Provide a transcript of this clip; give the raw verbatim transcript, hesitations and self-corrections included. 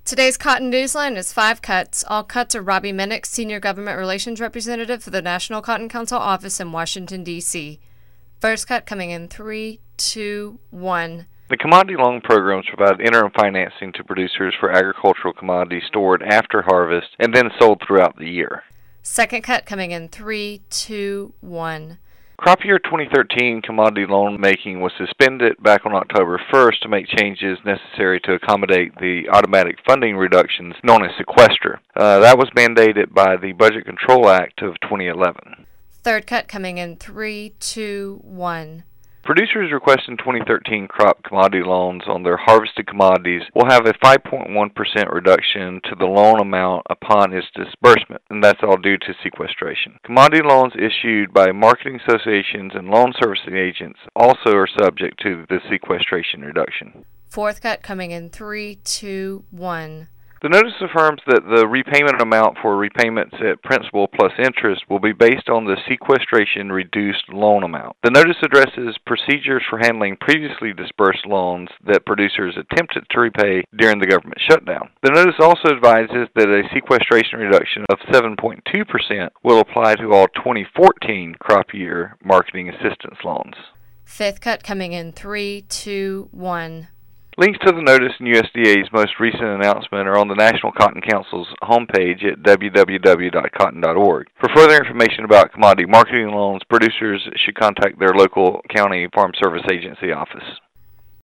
Today's Cotton Newsline is five cuts. All cuts are Robbie Minnick, Senior Government Relations Representative for the National Cotton Council office in Washington, D C First cut coming in three, two, one. The commodity loan programs provide interim financing to producers for agricultural commodities stored after harvest and then sold throughout the year. Second cut coming in three, two, one. Crop year twenty thirteen commodity loan making was suspended back on October first to make changes necessary to accommodate the automatic funding reductions known as sequester. Uh, that was mandated by the Budget Control Act of twenty eleven. Third cut coming in three, two, one. Producers requesting twenty thirteen crop commodity loans on their harvested commodities will have a five point one percent reduction to the loan amount upon its disbursement, and that's all due to sequestration. Commodity loans issued by marketing associations and loan servicing agents also are subject to the sequestration reduction. Fourth cut coming in three, two, one. The notice affirms that the repayment amount for repayments at principal plus interest will be based on the sequestration reduced loan amount. The notice addresses procedures for handling previously disbursed loans that producers attempted to repay during the government shutdown. The notice also advises that a sequestration reduction of seven point two percent will apply to all twenty fourteen crop year marketing assistance loans. Fifth cut coming in three, two, one. Links to the notice and U S D A's most recent announcement are on the National Cotton Council's homepage at w w w dot cotton dot org. For further information about commodity marketing loans, producers should contact their local county farm service agency office.